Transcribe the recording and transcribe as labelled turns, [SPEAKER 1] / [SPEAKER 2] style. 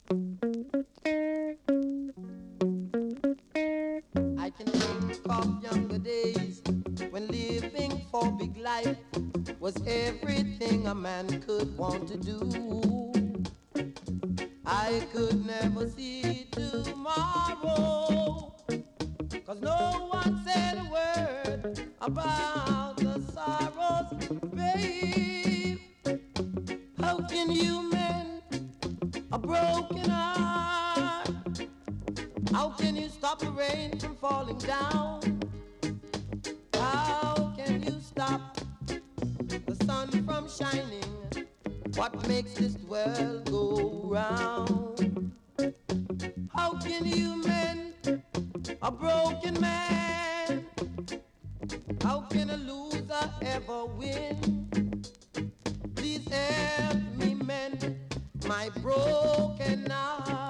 [SPEAKER 1] I can think of younger days when living for big life was everything a man could want to do. I could never see tomorrow, 'cause no one said a word about the sorrows, babe. How can you mend a broken heart? How can you stop the rain from falling down? How can you stop the sun from shining? What makes this world go round? How can you mend a broken man? How can a loser ever win? Please help me mend my broken heart.